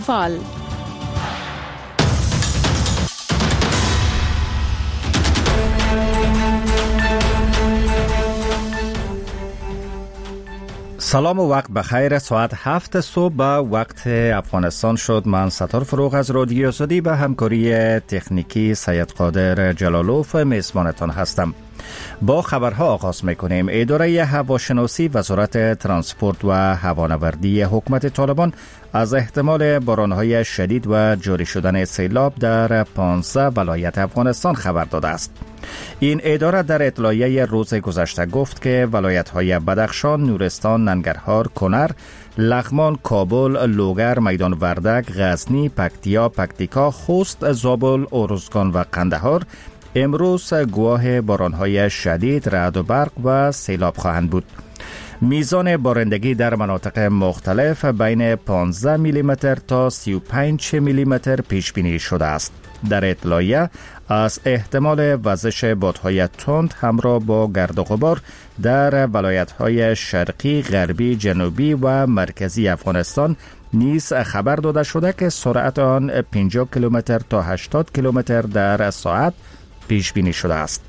فال سلام و وقت بخیر. ساعت 7 صبح به وقت افغانستان شد. من ستار فروغ از رادیو آزادی به همکاری تکنیکی سید قادر جلالوف میزبانتان هستم. با خبرها آغاز میکنیم. اداره هواشناسی وزارت ترانسپورت و هوانوردی حکومت طالبان از احتمال بارانهای شدید و جاری شدن سیلاب در 15 ولایت افغانستان خبر داده است. این اداره در اطلاعیه روز گذشته گفت که ولایت‌های بدخشان، نورستان، ننگرهار، کنر، لغمان، کابل، لوگر، میدان وردک، غزنی، پکتیا، پکتیکا، خوست، زابل، ارزگان و قندهار امروز گواه بارانهای شدید، رعد و برق و سیلاب خواهند بود. میزان بارندگی در مناطق مختلف بین 15 میلیمتر تا 35 میلیمتر پیش بینی شده است. در اطلاعیه از احتمال وزش بادهای تند همراه با گرد و غبار در ولایت‌های شرقی، غربی، جنوبی و مرکزی افغانستان نیز خبر داده شده که سرعت آن 50 کیلومتر تا 80 کیلومتر در ساعت پیش بینی شده است.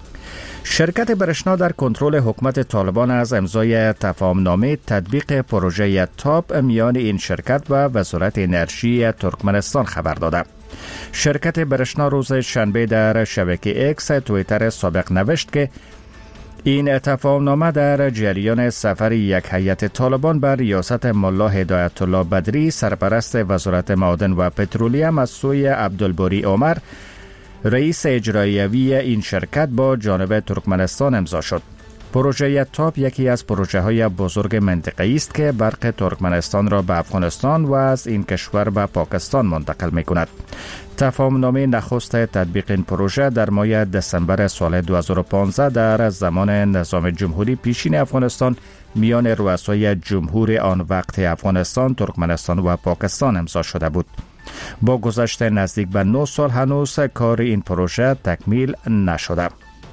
شرکت برشنا در کنترل حکومت طالبان از امضای تفاهمنامه تطبیق پروژه تاپ میان این شرکت و وزارت انرژی ترکمنستان خبر داده. شرکت برشنا روز شنبه در شبکه اکس توییتر سابق نوشت که این تفاهمنامه در جریان سفر یک هیئت طالبان بر ریاست ملا هدایت الله بدری سرپرست وزارت معادن و پترولیم از سوی عبدالباری عمر رئیس اجرایی این شرکت با جانب ترکمنستان امضا شد. پروژه تاپ یکی از پروژه های بزرگ منطقه‌ای است که برق ترکمنستان را به افغانستان و از این کشور به پاکستان منتقل می کند. تفاهمنامه نخست تطبیق این پروژه در ماه دسامبر سال 2015 در زمان نظام جمهوری پیشین افغانستان میان رؤسای جمهور آن وقت افغانستان، ترکمنستان و پاکستان امضا شده بود. با گذشت نزدیک به 9 سال هنوز کار این پروژه تکمیل نشده.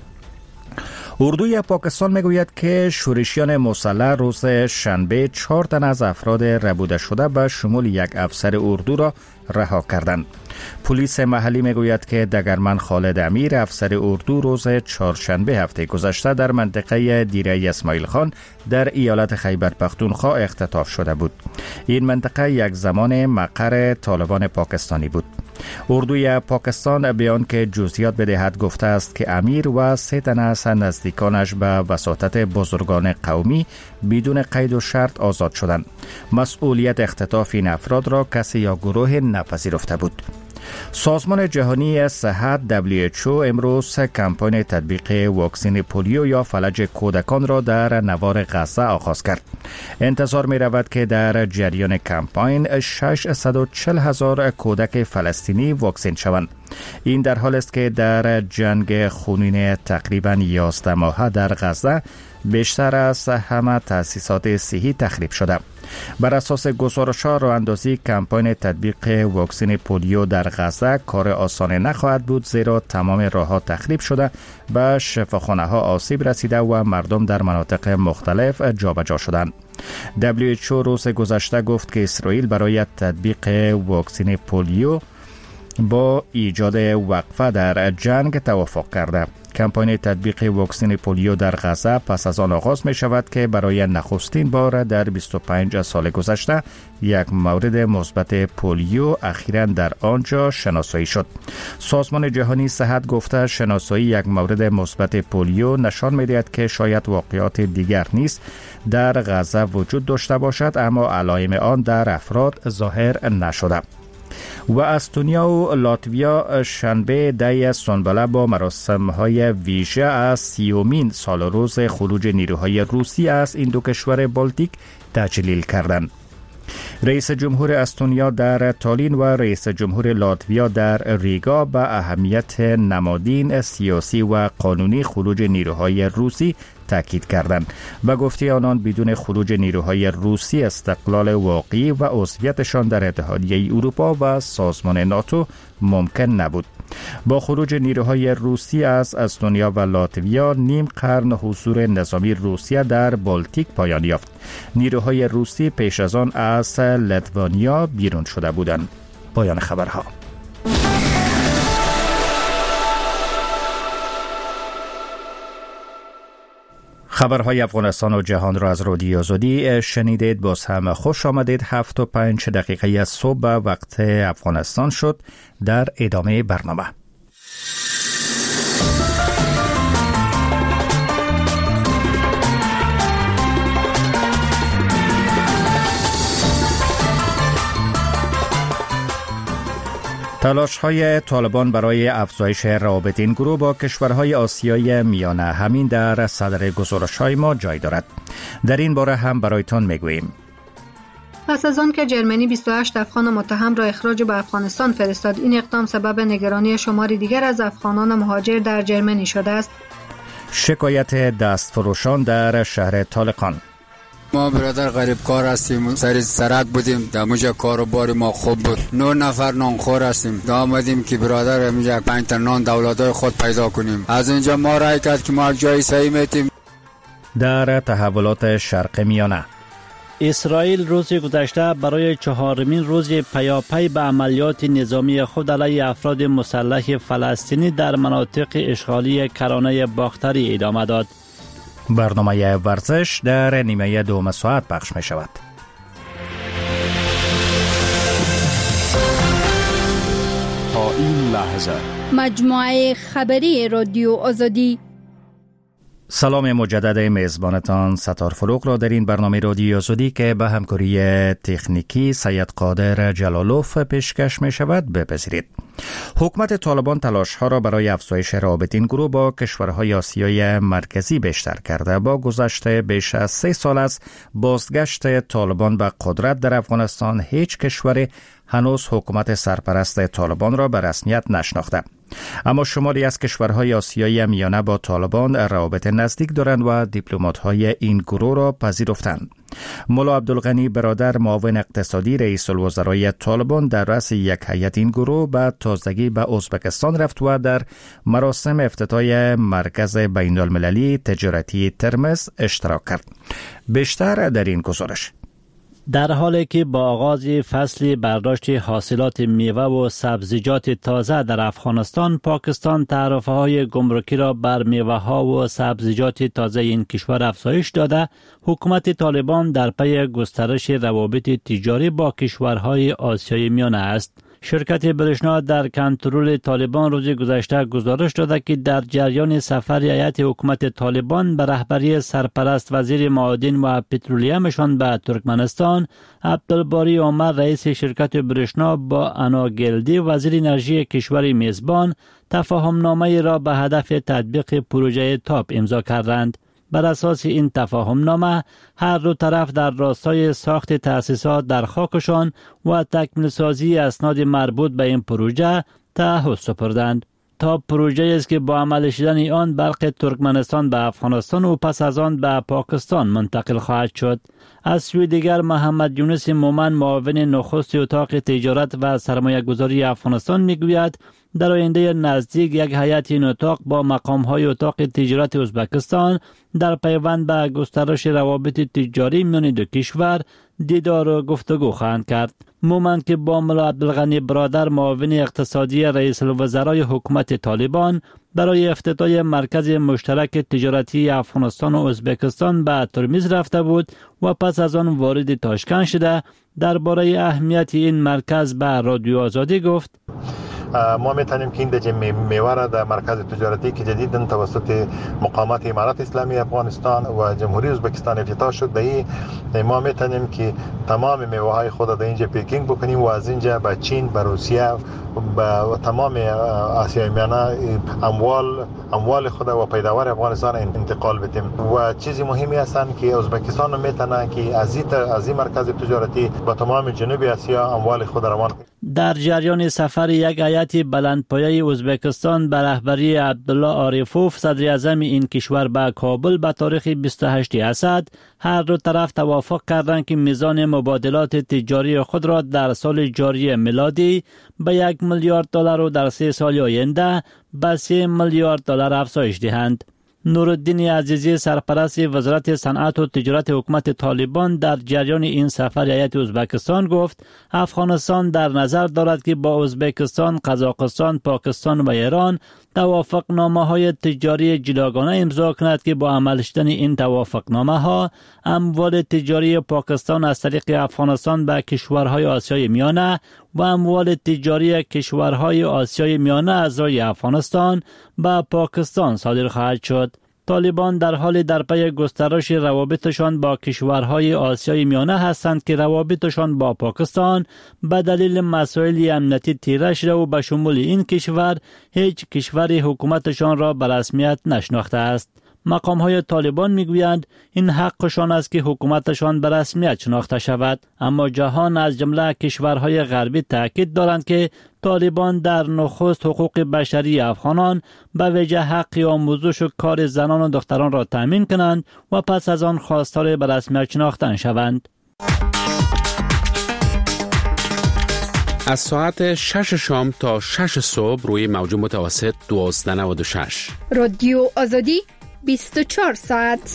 اردوی پاکستان میگوید که شورشیان مسلح روز شنبه 4 تن از افراد ربوده شده به شمول یک افسر اردو را رها کردند. پلیس محلی میگوید که دگرمن خالد امیر افسر اردو روز چهارشنبه هفته گذشته در منطقه دیره اسماعیل خان در ایالت خیبر پختونخوا اختطاف شده بود. این منطقه یک زمان مقر طالبان پاکستانی بود. اردوی پاکستان بیان که جزئیات بدهد گفته است که امیر و 3 تن از نزدیکانش به وساطت بزرگان قومی بدون قید و شرط آزاد شدند. مسئولیت اختطاف این افراد را کسی یا گروه نپذیرفته بود. سازمان جهانی صحت WHO امروز کمپاین تطبیق واکسن پولیو یا فلج کودکان را در نوار غزه آغاز کرد. انتظار می رود که در جریان کمپاین 640,000 کودک فلسطینی واکسن شوند. این در حال است که در جنگ خونین تقریباً 11 ماهه در غزه بیشتر از همه تأسیسات صحی تخریب شده. بر اساس گزارش‌ها راه‌اندازی کمپاین تطبیق واکسن پولیو در غزه کار آسان نخواهد بود، زیرا تمام راه‌ها تخریب شده، به شفاخانه‌ها آسیب رسیده و مردم در مناطق مختلف جابجا شدند. WHO روز گذشته گفت که اسرائیل برای تطبیق واکسن پولیو با ایجاد وقفه در جنگ توافق کرده. کمپاین تطبیق واکسن پولیو در غزه پس از آن آغاز می شود که برای نخستین بار در 25 سال گذشته یک مورد مثبت پولیو اخیراً در آنجا شناسایی شد. سازمان جهانی صحت گفته شناسایی یک مورد مثبت پولیو نشان می دهد که شاید واقعات دیگر نیز در غزه وجود داشته باشد، اما علائم آن در افراد ظاهر نشده. و استونیا و لاتویا شنبه 10 سنبله با مراسم‌های ویژه از 30مین سال روز خروج نیروهای روسی از این دو کشور بالتیک تجلیل کردند. رئیس جمهور استونیا در تالین و رئیس جمهور لاتویا در ریگا به اهمیت نمادین سیاسی و قانونی خروج نیروهای روسی تاکید کردند و گفته آنان بدون خروج نیروهای روسی استقلال واقعی و عضویتشان در اتحادیه اروپا و سازمان ناتو ممکن نبود. با خروج نیروهای روسی از استونیا و لاتویا نیم قرن حضور نظامی روسیه در بالتیک پایان یافت. نیروهای روسی پیش از آن از لیتوانیا بیرون شده بودند. پایان خبرها. خبرهای افغانستان و جهان را از رادیو آزادی شنیدید. باز هم خوش آمدید. 7:05 از صبح وقت افغانستان شد. در ادامه برنامه تلاش‌های طالبان برای افزایش روابط این گروه با کشورهای آسیای میانه همین در صدر گزارش‌های ما جای دارد. در این باره هم برایتان میگوییم. پس از آن که جرمنی 28 افغان متهم را اخراج به افغانستان فرستاد، این اقدام سبب نگرانی شماری دیگر از افغانان مهاجر در جرمنی شده است. شکایت دستفروشان در شهر طالقان. ما برادر غریب کار هستیم، سر سرک بودیم، در موجه کاروبار ما خوب بود. 9 نفر نانخور هستیم، دا آمدیم که برادر موجه 5 تا نان دولتای خود پیدا کنیم. از اینجا ما رای کرد که ما جای صحیح میتیم. در تحولات شرق میانه، اسرائیل روز گذشته برای 4مین روز پیاپی به عملیات نظامی خود علیه افراد مسلح فلسطینی در مناطق اشغالی کرانه باختری ادامه داد. برنامه ورزش در نیمه دوم ساعت پخش می شود. تا این لحظه مجموعه خبری رادیو آزادی. سلام مجدد میزبانتان ستار فروغ را در این برنامه رادیو آزادی که به همکاری تکنیکی سید قادر جلالوف پیشکش می شود بپذیرید. حکومت طالبان تلاش‌ها را برای افزایش روابط این گروه با کشورهای آسیای مرکزی بیشتر کرده. با گذشت بیش از 3 سال از بازگشت طالبان به قدرت در افغانستان، هیچ کشور هنوز حکومت سرپرست طالبان را به رسمیت نشناخته. اما شماری از کشورهای آسیای میانه با طالبان روابط نزدیک دارند و دیپلمات‌های این گروه را پذیرفتند. مولا عبدالغنی برادر، معاون اقتصادی رئیس الوزرای طالبان، در رأس یک هیئت این گروه به تازگی به ازبکستان رفت و در مراسم افتتاح مرکز بین المللی تجارتی ترمز اشتراک کرد. بیشتر در این گزارش. در حالی که با آغاز فصل برداشت حاصلات میوه و سبزیجات تازه در افغانستان، پاکستان تعرفه‌های گمرکی را بر میوه‌ها و سبزیجات تازه این کشور افزایش داده، حکومت طالبان در پی گسترش روابط تجاری با کشورهای آسیای میانه است. شرکت برشنا در کنترل طالبان روز گذشته گزارش داده که در جریان سفر هیئت حکومت طالبان به رهبری سرپرست وزیر معادن و پترولیمشان به ترکمنستان، عبدالباری عمر رئیس شرکت برشنا با انا گلدی وزیر انرژی کشور میزبان تفاهمنامه را به هدف تطبیق پروژه تاپ امضا کردند. بر اساس این تفاهمنامه هر دو طرف در راستای ساخت تأسیسات در خاکشان و تکمیل سازی اسناد مربوط به این پروژه تعهد سپردند. تاپ پروژه است که با عمل شدن آن برق ترکمنستان به افغانستان و پس از آن به پاکستان منتقل خواهد شد. از سوی دیگر محمد یونس مومن، معاون نخست اتاق تجارت و سرمایه گذاری افغانستان میگوید در آینده نزدیک یک هیئت این اتاق با مقام‌های اتاق تجارت ازبکستان در پیوند به گسترش روابط تجاری میان دو کشور دیدار و گفتگو خواهند کرد. مومن که با مولا عبدالغنی برادر، معاون اقتصادی رئیس الوزرای حکومت طالبان، برای افتتاح مرکز مشترک تجارتی افغانستان و ازبکستان به ترمیز رفته بود و پس از آن وارد تاشکند شده، درباره اهمیت این مرکز به رادیو آزادی گفت: ما میتونیم که این دجه میوه در مرکز تجارتی که جدیداً توسط مقامات امارات اسلامی افغانستان و جمهوری ازبکستان افتتاح شد، به ما میتونیم که تمام میوه های خود در اینجا پیکینگ بکنیم و از اینجا به چین، به روسیه، به تمام آسیای میانه اموال خود و پیداوار افغانستان انتقال بدیم. و چیزی مهمی هستن که ازبکستان میتونه که از این مرکز تجارتی به تمام جنوب آسیا اموال خود روان کنه. در جریان سفر یک هیئت هیئت بلندپایه ازبکستان به رهبری عبدالله عارفوف صدر اعظم این کشور به کابل به تاریخ 28 اسد هر دو طرف توافق کردند که میزان مبادلات تجاری خود را در سال جاری میلادی به 1 میلیارد دلار و در 3 سال آینده به 3 میلیارد دلار افزایش دهند. نورالدین عزیزی سرپرست وزارت صنعت و تجارت حکومت طالبان در جریان این سفر هیئت ازبکستان گفت افغانستان در نظر دارد که با ازبکستان، قزاقستان، پاکستان و ایران توافقنامه‌های تجاری جداگانه امضا کند که با عمل شدن این توافقنامه‌ها اموال تجاری پاکستان از طریق افغانستان به کشورهای آسیای میانه و اموال تجاری کشورهای آسیای میانه از راه افغانستان به پاکستان صادر خواهد شد. طالبان در حال در پی گسترش روابطشان با کشورهای آسیای میانه هستند که روابطشان با پاکستان به دلیل مسائل امنیتی تیره شده و به شمول این کشور هیچ کشوری حکومتشان را به رسمیت نشناخته است. مقام‌های طالبان میگویند این حقشان است که حکومتشان به رسمیت شناخته شود، اما جهان از جمله کشورهای غربی تاکید دارند که طالبان در نخست حقوق بشری افغانان به ویژه حق آموزش و کار زنان و دختران را تامین کنند و پس از آن خواستار به رسمیت شناختن شوند. از ساعت 6 شام تا 6 صبح روی موج متوسط 1296 رادیو آزادی 24 ساعت.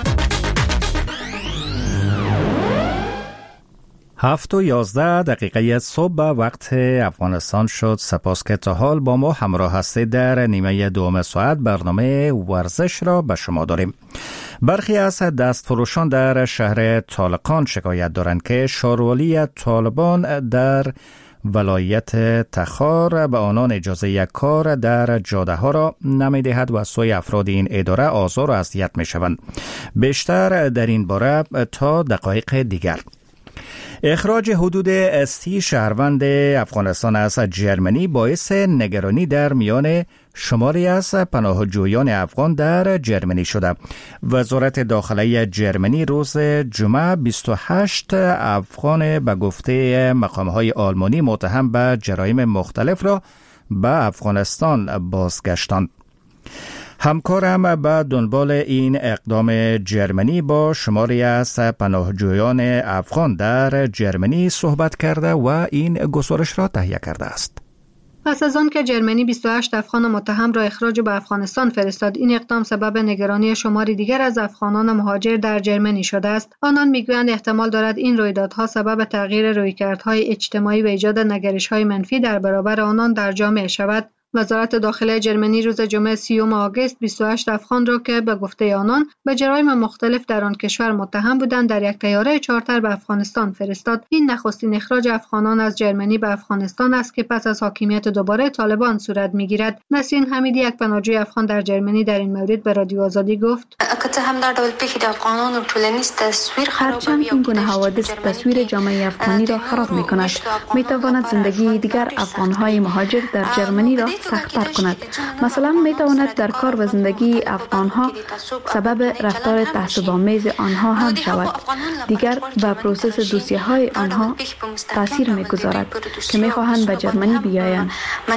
7:11 صبح به وقت افغانستان شد. سپاس که تا حال با ما همراه هستید. در نیمه دوم ساعت برنامه ورزش را به شما داریم. برخی از دستفروشان در شهر طالقان شکایت دارند که شاروالی طالبان در ولایت تخار به آنان اجازه یک کار در جاده ها را نمی دهد و از سوی افراد این اداره آزار و اذیت می شوند. بیشتر در این باره تا دقایق دیگر. اخراج حدود 30 شهروند افغانستان از جرمنی باعث نگرانی در میان شماری از پناهجویان افغان در جرمنی شده. وزارت داخلی جرمنی روز جمعه 28 افغان به گفته مقام‌های آلمانی متهم به جرایم مختلف را به افغانستان بازگشتاند. همکارم به دنبال این اقدام جرمنی با شماری از پناهجویان افغان در جرمنی صحبت کرده و این گزارش را تهیه کرده است. پس از آن که جرمنی 28 افغان متهم را اخراج به افغانستان فرستاد، این اقدام سبب نگرانی شماری دیگر از افغانان مهاجر در جرمنی شده است. آنان میگویند احتمال دارد این رویدادها سبب تغییر رویکردهای اجتماعی و ایجاد نگرش‌های منفی در برابر آنان در جامعه شود. وزارت داخلی جرمنی روز جمعه 30 آگوست 28 افغان را که به گفته آنان به جرایم مختلف در آن کشور متهم بودند در یک طیاره چارتر به افغانستان فرستاد. این نخستین اخراج افغانان از جرمنی به افغانستان است که پس از حاکمیت دوباره طالبان صورت میگیرد. نسرین حمیدی، یک پناهجوی افغان در جرمنی، در این مورد به رادیو آزادی گفت: هرچند این گونه حوادث تصویر جامعه افغانی را خراب می‌کند، می‌تواند زندگی دیگر افغان‌های مهاجر در جرمنی را سخت‌تر کند. مثلا می‌تواند در کار و زندگی افغان‌ها سبب رفتار تعصب‌آمیز آنها هم شود. دیگر به پروسس دوسیه‌های آنها تاثیر می‌گذارد که می‌خواهند به جرمنی بیایند.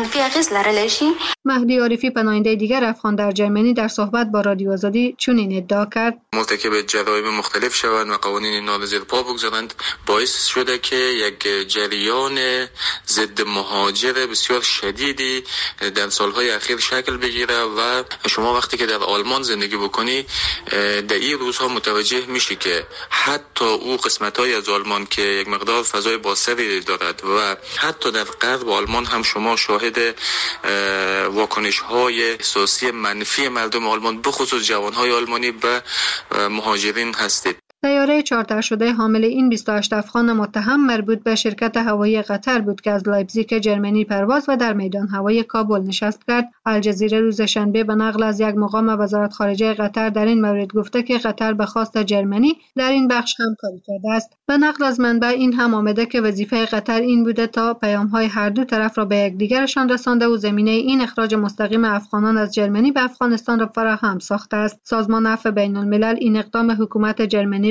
مهدی عارفی، پناهنده دیگر افغان در جرمنی، در صحبت با رادیو آزادی چنین ادعا کرد: مرتکب جرایم مختلف شوند و قوانین نال زیر پا بگذارند، باعث شده که یک جریان ضد مهاجر بسیار شدیدی در سالهای اخیر شکل بگیره و شما وقتی که در آلمان زندگی بکنی در این روزها متوجه میشی که حتی او قسمت‌های از آلمان که یک مقدار فضای بازتری دارد و حتی در غرب آلمان هم شما شاهد واکنش‌های احساسی منفی مردم آلمان بخصوص جوان‌های آلمانی به مهاجرین هستید. طیاره چارتر شده حامل این 28 افغان متهم مربوط به شرکت هوایی قطر بود که از لایپزیگ جرمنی پرواز و در میدان هوایی کابل نشست کرد. الجزیره روز شنبه به نقل از یک مقام وزارت خارجه قطر در این مورد گفته که قطر به خواست جرمنی در این بخش همکاری کرده است. به نقل از منبع این هم آمده که وظیفه قطر این بوده تا پیام‌های هر دو طرف را به یکدیگرشان رسانده و زمینه این اخراج مستقیم افغانان از جرمنی به افغانستان را فراهم ساخته است. سازمان عفو بین‌الملل این اقدام حکومت جرمنی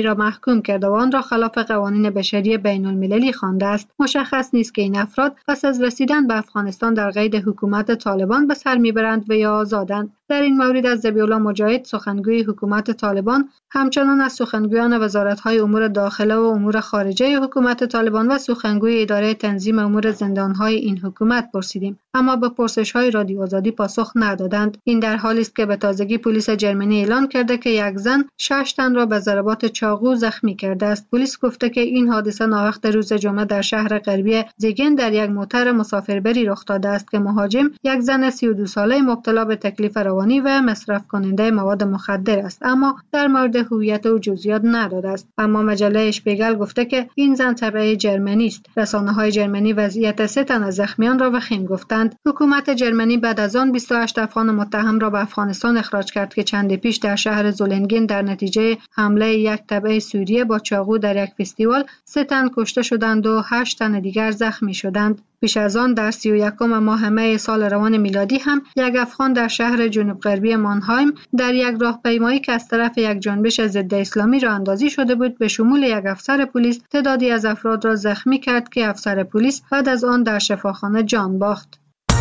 را محکوم کرده و آن را خلاف قوانین بشری بین المللی خوانده است. مشخص نیست که این افراد پس از رسیدن به افغانستان در قید حکومت طالبان به سر میبرند و یا آزادند. در این مورد از ذبیح‌الله مجاهد سخنگوی حکومت طالبان همچنان از سخنگویان وزارت‌های امور داخله و امور خارجه حکومت طالبان و سخنگوی اداره تنظیم امور زندان‌های این حکومت پرسیدیم، اما به پرسش‌های رادیو آزادی پاسخ ندادند. این در حالی است که به تازگی پلیس جرمنی اعلان کرده که یک زن 6 تن را به ضربات چاقو زخمی کرده است. پلیس گفته که این حادثه ناوقت روز جمعه در شهر غربی زیگن در یک موتر مسافربری رخ داده است که مهاجم یک زن 32 ساله مبتلا به تکلیف روانی و مصرف کننده مواد مخدر است، اما در مورد هویت او جزئیات نداده است. اما مجله اشپیگل گفته که این زن تبع جرمنی است. رسانه‌های جرمنی وضعیت 3 تن از زخمیان را وخیم گفتند. حکومت جرمنی بعد از آن 28 افغان متهم را به افغانستان اخراج کرد که چندی پیش در شهر زولنگین در نتیجه حمله یک تبع سوریه با چاقو در یک فستیوال 3 تن کشته شدند و 8 تن دیگر زخمی شدند. پیش از آن در 31 ماه می سال روان میلادی هم یک افغان در شهر جنوب غربی مانهایم در یک راهپیمایی که از طرف یک جنبش ضد اسلامی راه اندازی شده بود به شمول یک افسر پلیس تعدادی از افراد را زخمی کرد که افسر پلیس بعد از آن در شفاخانه جان باخت.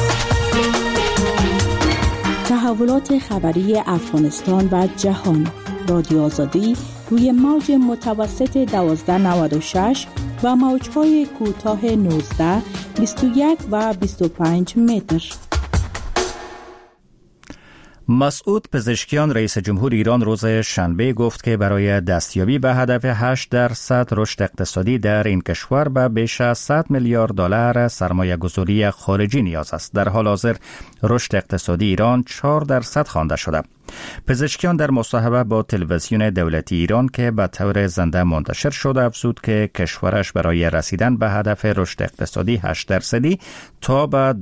تحولات خبری افغانستان و جهان. رادیو آزادی روی موج متوسط 1296 و موج‌های کوتاه 19، 21 و 25 متر. مسعود پزشکیان رئیس جمهور ایران روز شنبه گفت که برای دستیابی به هدف 8% رشد اقتصادی در این کشور به بیش از 100 میلیارد دلار سرمایه گذاری خارجی نیاز است. در حال حاضر رشد اقتصادی ایران 4% خوانده شده. پزشکیان در مصاحبه با تلویزیون دولتی ایران که به طور زنده منتشر شد افزود که کشورش برای رسیدن به هدف رشد اقتصادی 8% تا به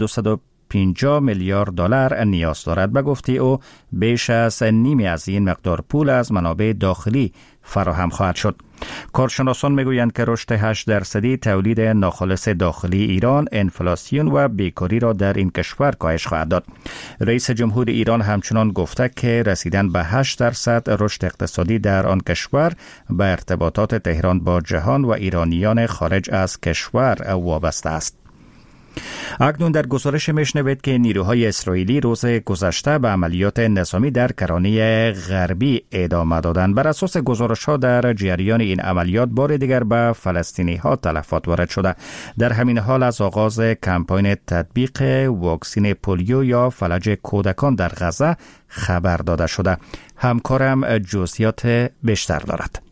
250 میلیارد دلار نیاز دارد. به گفته او بیش از نیمی از این مقدار پول از منابع داخلی فراهم خواهد شد. کارشناسان میگویند که رشد 8% تولید ناخالص داخلی ایران، انفلاسیون و بیکاری را در این کشور کاهش خواهد داد. رئیس جمهور ایران همچنان گفته که رسیدن به 8% رشد اقتصادی در آن کشور به ارتباطات تهران با جهان و ایرانیان خارج از کشور وابسته است. اکنون در گزارش میشنوید که نیروهای اسرائیلی روز گذشته به عملیات نظامی در کرانه غربی ادامه دادند. بر اساس گزارش‌ها در جریان این عملیات بار دیگر به فلسطینی‌ها تلفات وارد شده. در همین حال از آغاز کمپاین تطبیق واکسن پولیو یا فلج کودکان در غزه خبر داده شده. همکارم جزئیات بیشتر دارد.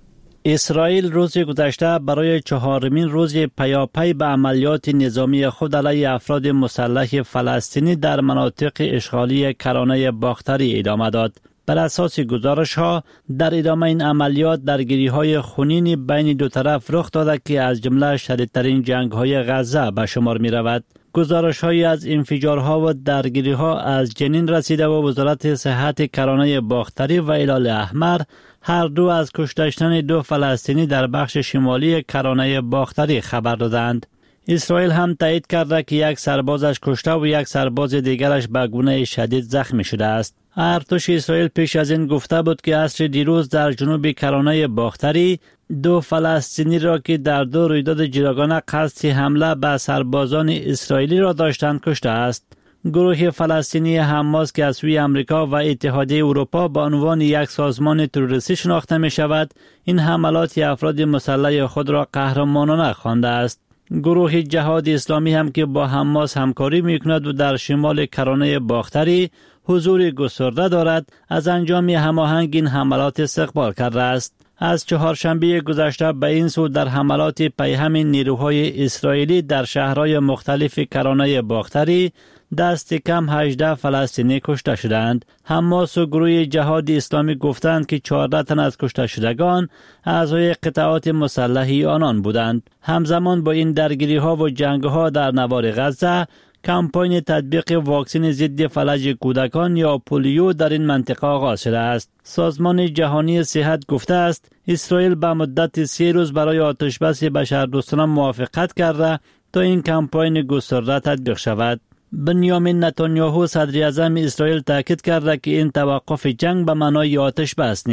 اسرائیل روز گذشته برای 4مین روز پیاپی به عملیات نظامی خود علیه افراد مسلح فلسطینی در مناطق اشغالی کرانه باختری ادامه داد. بر اساس گزارش‌ها در ادامه این عملیات درگیری‌های خونین بین دو طرف رخ داده که از جمله شدیدترین جنگ‌های غزه به شمار می‌رود. گزارش‌هایی از انفجارها و درگیری‌ها از جنین رسیده و وزارت صحت کرانه باختری و هلال احمر هر دو از کشته شدن 2 فلسطینی در بخش شمالی کرانه باختری خبر دادند. اسرائیل هم تایید کرده که 1 سربازش کشته و 1 سرباز دیگرش به گونه شدید زخمی شده است. ارتش اسرائیل پیش از این گفته بود که عصر دیروز در جنوب کرانه باختری 2 فلسطینی را که در 2 رویداد جداگانه قصد حمله به سربازان اسرائیلی را داشتند کشته است. گروه فلسطینی حماس که از سوی امریکا و اتحادیه اروپا به عنوان یک سازمان تروریستی شناخته می شود، این حملات افراد مسلح خود را قهرمانانه خوانده است. گروه جهاد اسلامی هم که با حماس همکاری می کند و در شمال کرانه باختری حضور گسترده دارد، از انجام هماهنگ این حملات استقبال کرده است. از چهارشنبه گذشته به این سو در حملات پیهم نیروهای اسرائیلی در شهرهای مختلف کرانه باختری دست کم 18 فلسطینی کشته شدند. حماس و گروه جهاد اسلامی گفتند که 14 تن از کشته شدگان اعضای قطعات مسلحی آنان بودند. همزمان با این درگیری ها و جنگ ها در نوار غزه، کمپاین تطبیق واکسن ضد فلج کودکان یا پولیو در این منطقه آغاز شده است. سازمان جهانی صحت گفته است اسرائیل به مدت 3 روز برای آتشبس بشردوستانه موافقت کرده تا این کمپاین گسترده تطبیق شود. بنیامین نتانیاهو صدر اعظم اسرائیل تاکید کرده که این توقف جنگ به معنای آتش بس نیست.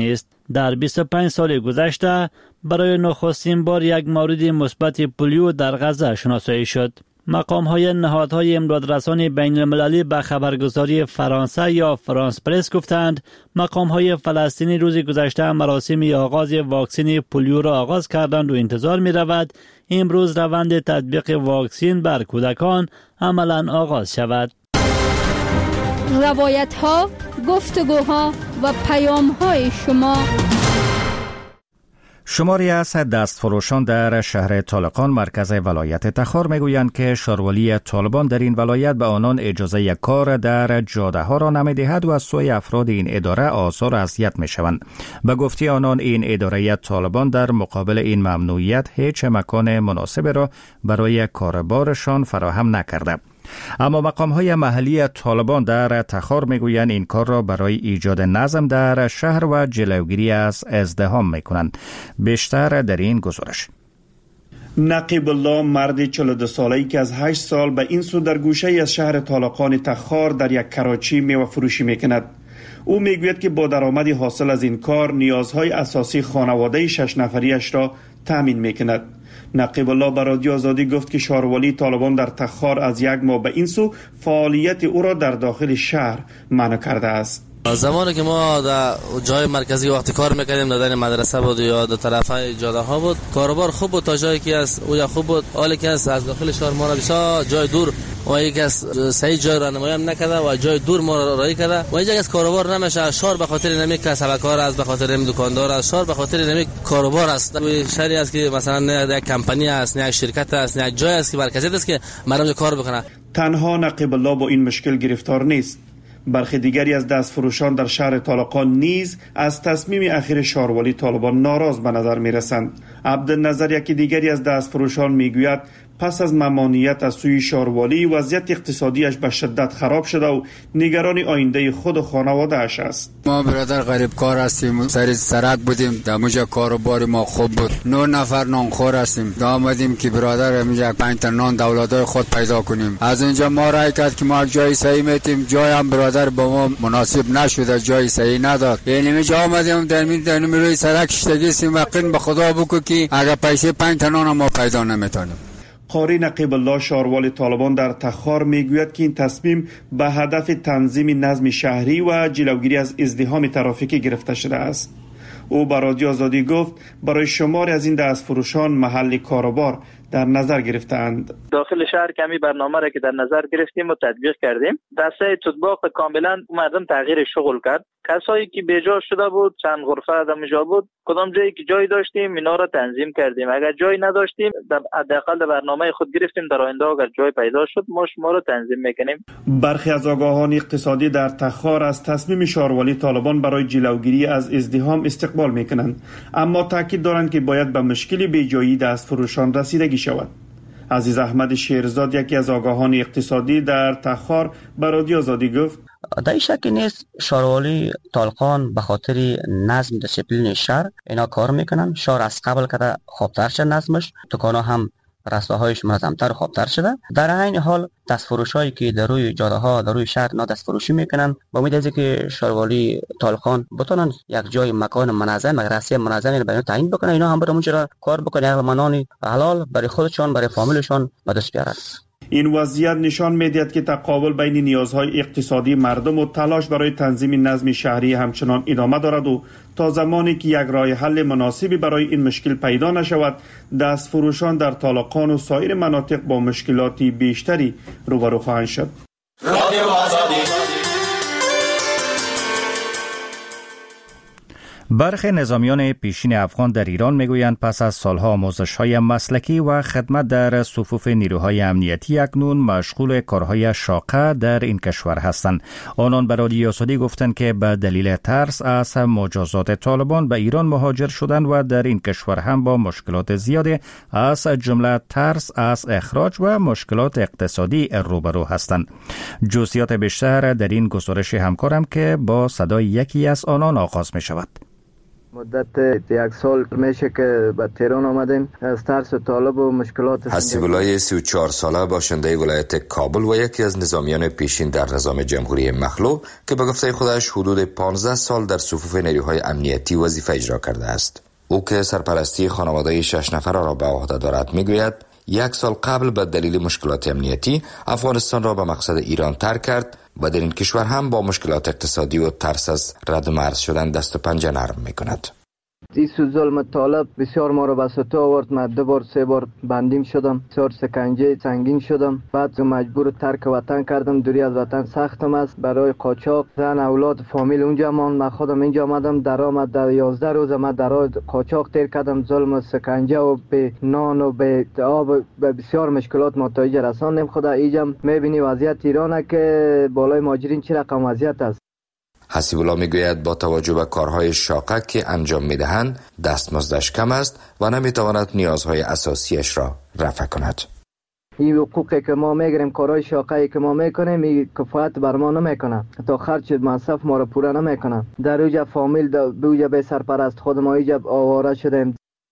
در 25 سال گذشته برای نخستین بار یک مورد مثبت پولیو در غزه شناسایی شد. مقام‌های نهادهای امدادرسانی بین‌المللی به خبرگزاری فرانسه یا فرانس پرس گفتند مقام‌های فلسطینی روز گذشته مراسم آغاز واکسن پولیو را آغاز کردند و انتظار می‌رود امروز روند تطبیق واکسن بر کودکان عملاً آغاز شود. روایت‌ها، گفتگوها و پیام‌های شما. شماری از دستفروشان در شهر طالقان مرکز ولایت تخار میگویند که شاروالی طالبان در این ولایت به آنان اجازه کار در جاده ها را نمیدهد و از سوی افراد این اداره آزار و اذیت میشوند. به گفته آنان این اداره طالبان در مقابل این ممنوعیت هیچ مکان مناسب را برای کاربارشان فراهم نکرده. اما مقام‌های محلی طالبان در تخار میگویند این کار را برای ایجاد نظم در شهر و جلوگیری از ازدحام میکنند. بیشتر در این گزارش. نقیب الله مرد 42 ساله‌ای که از 8 سال به این سو در گوشه از شهر طالقان تخار در یک کراچی میوه فروشی میکند. او میگوید که با درآمد حاصل از این کار نیازهای اساسی خانواده 6 نفریش را تامین میکند. نقیب الله به رادیو آزادی گفت که شاروالی طالبان در تخار از یک ماه به این سو فعالیت او را در داخل شهر منع کرده است. زمانی که ما در جای مرکزی وقتی کار میکردیم در مدرسه بود یا در طرفای جاده ها بود، کاروبار خوب بود تا جایی که از او خوب بود، حالی که از داخل شهر ما را بسیار جای دور و یک از صحیح جای راهنمایی هم نکرده و جای دور ما را راهی کرده و اینجا از کاروبار نمیشه. شهر به خاطر نمی کسبکار است، به خاطر نمی دکاندار است، شهر به خاطر نمی کاروبار است. شهری است که مثلا یک کمپانی است، یک شرکت است، یک جای است که مرکزی است که مردم کار بکنه. تنها نقیب الله با این مشکل گرفتار نیست. برخی دیگری از دستفروشان در شهر طالقان نیز از تصمیم اخیر شاروالی طالبان ناراض به نظر می رسند. عبدالنظر یکی دیگری از دستفروشان می گوید پس از ممانعت از سوی شاروالی وضعیت اقتصادیش به شدت خراب شده و نگران آینده خود و خانواده اش است. ما برادر غریب کار هستیم، سر سرک بودیم، در موجه کاروبار ما خوب بود، 9 نفر نانخور هستیم، آمدیم که برادر میگه 5 تا نان دولتای خود پیدا کنیم. از اینجا ما رای کرد که ما جای صحیح میتیم، جای هم برادر با ما مناسب نشده، جای صحیح نداد. یعنی میجا آمدیم در روی سرک شتگیستیم و قین به خدا بگو که اگر پیسه 5 تا نان ما پیدا نمیتونیم. قاری نقیب الله شاروال طالبان در تخار میگوید که این تصمیم به هدف تنظیم نظم شهری و جلوگیری از ازدحام ترافیکی گرفته شده است. او به رادیو آزادی گفت برای شماری از این دستفروشان محل کاروبار در نظر گرفتند. داخل شهر کمی برنامه را که در نظر گرفتیم و تطبیق کردیم، دسته تطبیق کاملا مردم تغییر شغل کرد. کسایی که بیجا شده بود چند غرفه دمجا بود، کدام جایی که جای داشتیم اینا را تنظیم کردیم. اگر جای نداشتیم حداقل برنامه خود گرفتیم در آینده اگر جای پیدا شد ما شما را تنظیم میکنیم. برخی از آگاهان اقتصادی در تخار از تصمیم شاروالی طالبان برای جلوگیری از ازدحام استقبال میکنند، اما تاکید دارند که باید به مشکل بیجایی دستفروشان رسیدگی شود. عزیز احمد شیرزاد یکی از آگاهان اقتصادی در تخار به رادیو آزادی گفت در شک نیست شاروالی طالقان به خاطر نظم دسیپلین شهر اینا کار میکنن. شهر از قبل که خوبتر شد نظمش، دکانا هم رستاهایش منظمتر و خوبتر شده. در این حال دستفروشایی که در روی جاده ها در روی شهر اینا دستفروشی میکنن، با امید از که شاروالی طالقان بتونن یک جای مکان منظم رسمی منظمی برای تعیین بکنن، اینا هم برای اونجا کار بکنن و منانی حلال برای خودشان برای فامیلشان به دست بیارن. این وضعیت نشان می‌دهد که تقابل بین نیازهای اقتصادی مردم و تلاش برای تنظیم نظم شهری همچنان ادامه دارد و تا زمانی که یک راه حل مناسبی برای این مشکل پیدا نشود، دستفروشان در طالقان و سایر مناطق با مشکلات بیشتری روبرو خواهند شد. برخی نظامیان پیشین افغان در ایران میگویند پس از سالها آموزش‌های مسلکی و خدمت در صفوف نیروهای امنیتی اکنون مشغول کارهای شاقه در این کشور هستند. آنان به رادیو آزادی گفتند که به دلیل ترس از مجازات طالبان به ایران مهاجر شدند و در این کشور هم با مشکلات زیادی از جمله ترس از اخراج و مشکلات اقتصادی روبرو هستند. جزئیات بیشتر در این گزارش همکارم که با صدای یکی از آنان آغاز می شود. مدت 1 سال میشه که به تهران آمدیم از ترس طالب و مشکلات. حسیب الله 34 ساله باشنده ولایت کابل و یکی از نظامیان پیشین در نظام جمهوری مخلوع که به گفته خودش حدود 15 سال در صفوف نیروهای امنیتی وظیفه اجرا کرده است. او که سرپرستی خانواده 6 نفر را به عهده دارد میگوید 1 سال قبل به دلیل مشکلات امنیتی افغانستان را به مقصد ایران ترک کرد و در این کشور هم با مشکلات اقتصادی و ترس از رد مرز شدن دست و پنجه نرم میکند. این ظلم طالب بسیار ما را به سطح آورد. من 2 بار 3 بار بندیم شدم، بسیار سکنجه سنگین شدم، بعد مجبور ترک وطن کردم. دوری از وطن سختم است. برای قاچاق زن اولاد فامیل اونجا ماند، من خودم اینجا آمدم. درآمد در 11 روز من در قاچاق تیر کردم. ظلم سکنجه و به نان و به آب به بسیار مشکلات متوجه رساندیم. خدا اینجا میبینی وضعیت ایرانه که بالای مهاجرین چه رقم وضعیت است. حسیب الله میگوید با توجه به کارهای شاقه که انجام میدهند دستمزدش کم است و نمیتواند نیازهای اساسیش را رفع کند. این حقوقی که ما میگیریم، کارهای شاقه‌ای که ما میکنیم، این کفایت بر ما نمیکنه، تا خرج مصرف ما را پوره نمیکنه. در اوجا فامیل دوجا به سرپرست خود ما اینجا آواره شدیم.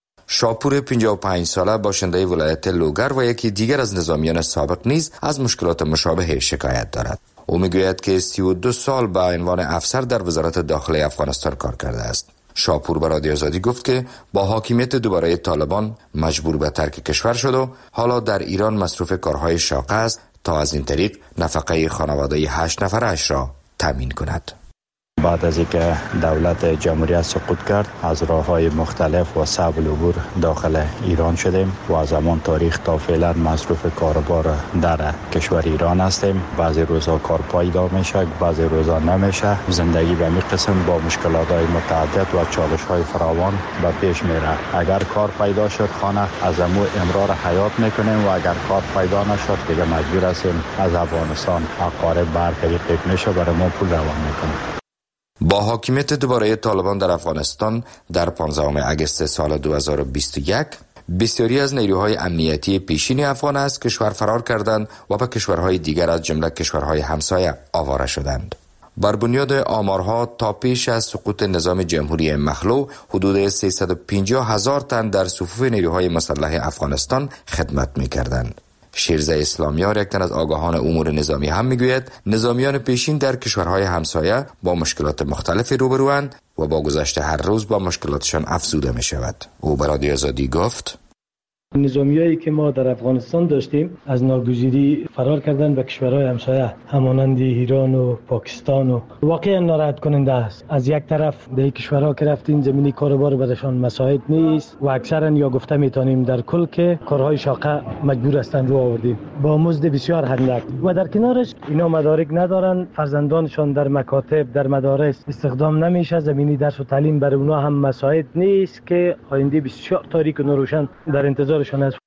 شاپور 55 ساله باشنده ولایت لوگر و یکی دیگر از نظامیان سابق نیز از مشکلات مشابه شکایت دارد. او میگوید که 32 سال به عنوان افسر در وزارت داخلی افغانستان کار کرده است. شاپور به رادیو آزادی گفت که با حاکمیت دوباره طالبان مجبور به ترک کشور شد و حالا در ایران مصروف کارهای شاقه است تا از این طریق نفقه خانواده 8 نفرش را تامین کند. بعد از اینکه دولت جمهوریت سقوط کرد از راه‌های مختلف و صعب العبور داخل ایران شدیم و از همان تاریخ تا فعلا مصروف کاروبار در کشور ایران هستیم. بعضی روزها کار پایدار میشه، بعضی روزها نمیشه. زندگی به این قسم با مشکلات‌های متعدد و چالش‌های فراوان به پیش میره. اگر کار پیدا شد خانه از امور امرار حیات میکنیم و اگر کار پیدا نشد دیگه مجبور هستیم از افغانستان اقارب بر طریق میشه برای ما پول روان میکنیم. با حاکمیت دوباره طالبان در افغانستان در 15 اگست سال 2021 بسیاری از نیروهای امنیتی پیشین افغان از کشور فرار کردند و به کشورهای دیگر از جمله کشورهای همسایه آواره شدند. بر بنیاد آمارها تا پیش از سقوط نظام جمهوری مخلوع حدود 350,000 تن در صفوف نیروهای مسلح افغانستان خدمت می‌کردند. شیرزه اسلامیار یک تن از آگاهان امور نظامی هم میگوید نظامیان پیشین در کشورهای همسایه با مشکلات مختلفی روبروند و با گذشت هر روز با مشکلاتشان افزوده می شود. او به رادیو آزادی گفت نظامیایی که ما در افغانستان داشتیم از ناگزیری فرار کردن به کشورهای همسایه همانند ایران و پاکستان و واقعا ناراحت کننده است. از یک طرف در کشورها که رفتیم زمینی کاروبار برشان مساعد نیست و اکثرا یا گفته میتونیم در کل که کارهای شاقه مجبور هستند رو آوردیم با مزد بسیار اندک و در کنارش اینا مدارک ندارن، فرزندانشان در مکاتب در مدارس استخدام نمیشه، زمینی درس و تعلیم برای اونها هم مساعد نیست که آینده بسیار تاریک و ناروشن در انتظار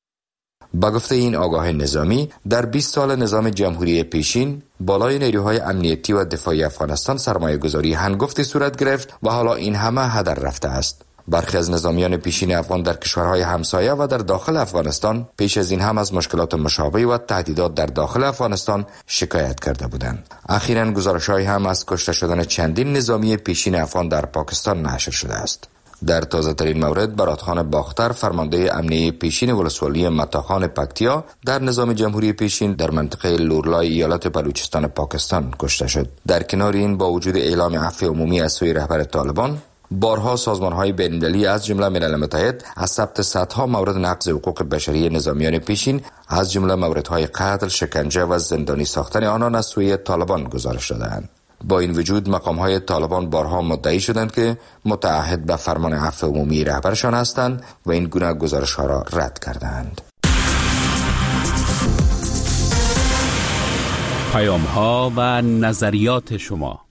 با گفته این آگاه نظامی در 20 سال نظام جمهوری پیشین بالای نیروهای امنیتی و دفاعی افغانستان سرمایه گذاری هنگفتی صورت گرفت و حالا این همه هدر رفته است. برخی از نظامیان پیشین افغان در کشورهای همسایه و در داخل افغانستان پیش از این هم از مشکلات مشابه و تهدیدات در داخل افغانستان شکایت کرده بودند. اخیراً گزارش‌هایی هم از کشته شدن چندین نظامی پیشین افغان در پاکستان نشر شده است. در تازه ترین مورد برادخان باختر فرمانده امنیه پیشین ولسوالی متاخان پکتیا در نظام جمهوری پیشین در منطقه لورلای ایالت بلوچستان پاکستان کشته شد. در کنار این با وجود اعلام عفو عمومی از سوی رهبر طالبان بارها سازمان‌های بین‌المللی از جمله ملل متحد از ثبت صدها مورد نقض حقوق بشری نظامیان پیشین از جمله موردهای قتل، شکنجه و زندانی ساختن آنان از سوی طالبان گزارش دادند. با این وجود مقام‌های طالبان بارها مدعی شدند که متعهد به فرمان عفو عمومی رهبرشان هستند و این گونه گزارش‌ها را رد کردند. پیام‌ها و نظریات شما.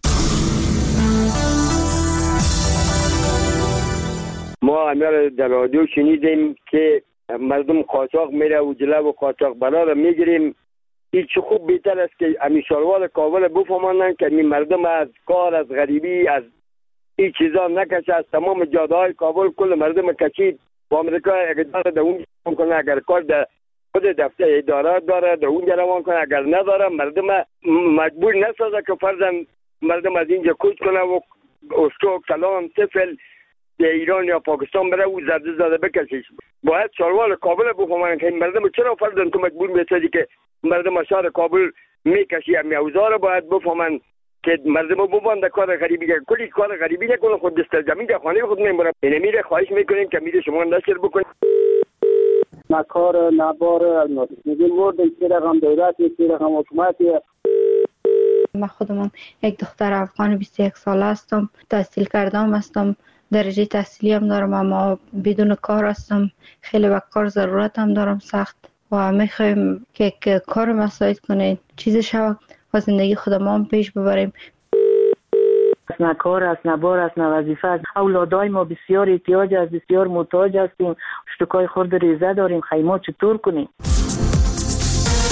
ما امیر در رادیو شنیدیم که مردم قاچاق میره و جلو قاچاق برا را میگیریم. این چه خوب بهتر است که امی شاروار کابل بفهمانند که امی مردم از کار از غریبی از این چیزا نکشه. از تمام جاده های کابل کل مردم کشید و امریکا اقدار در اونجا روان کنه. اگر کار در خود دفتر اداره داره در اونجا روان کنه، اگر نداره مردم مجبور نسازه که فرضاً مردم از اینجا کوچ کنه و استو کلان طفل ایران یا پاکستان بره و زده بکشیش. باید شاروال کابل بفهمن که مردم چرا فردن تو مجبور می‌سازی که مردم شهر کابل میکشی. امی اوزار باید بفهمن که مردم ببند کار غریبی که کلی کار غریبی نکنه، خود دست زمین در خانه خود میمونه. اینمیره خواهش میکنیم که میره شما نشر بکنید. نکار نبار از میگیم ورد یک رقم دولت یک رقم حکومت. من خودم یک دختر افغان 21 ساله هستم، تحصیل کردم هستم، درجه تحصیلی هم دارم، اما بدون کار هستم. خیلی به کار ضرورت هم دارم سخت و میخوایم که کار مساعد کنید، چیز شود و زندگی خودم هم پیش ببریم. نه کار است، نه بار است، نه وظیفه است. اولادای ما بسیار احتیاج است، بسیار محتاج هستیم. اشتکای خورد ریزه داریم، خیمات چطور کنیم؟